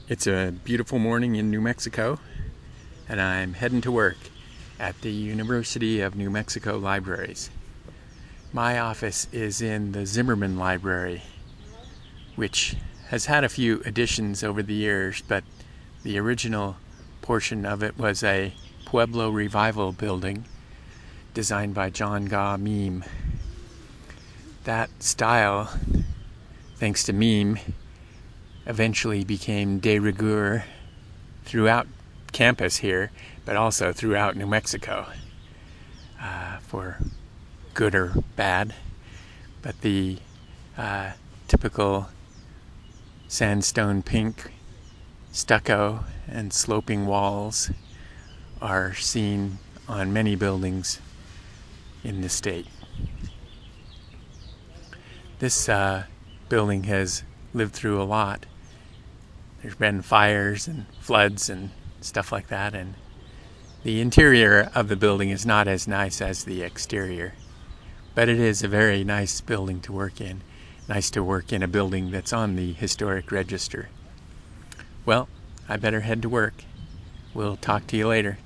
It's a beautiful morning in New Mexico, and I'm heading to work at the University of New Mexico Libraries. My office is in the Zimmerman Library, which has had a few additions over the years, but the original portion of it was a Pueblo Revival building designed by John Gaw Meem. That style, thanks to Meem, eventually became de rigueur throughout campus here, but also throughout New Mexico, for good or bad. But the typical sandstone pink stucco and sloping walls are seen on many buildings in the state. This building has lived through a lot. There's been fires and floods and stuff like that, and the interior of the building is not as nice as the exterior, but it is a very nice building to work in. Nice to work in a building that's on the historic register. Well, I better head to work. We'll talk to you later.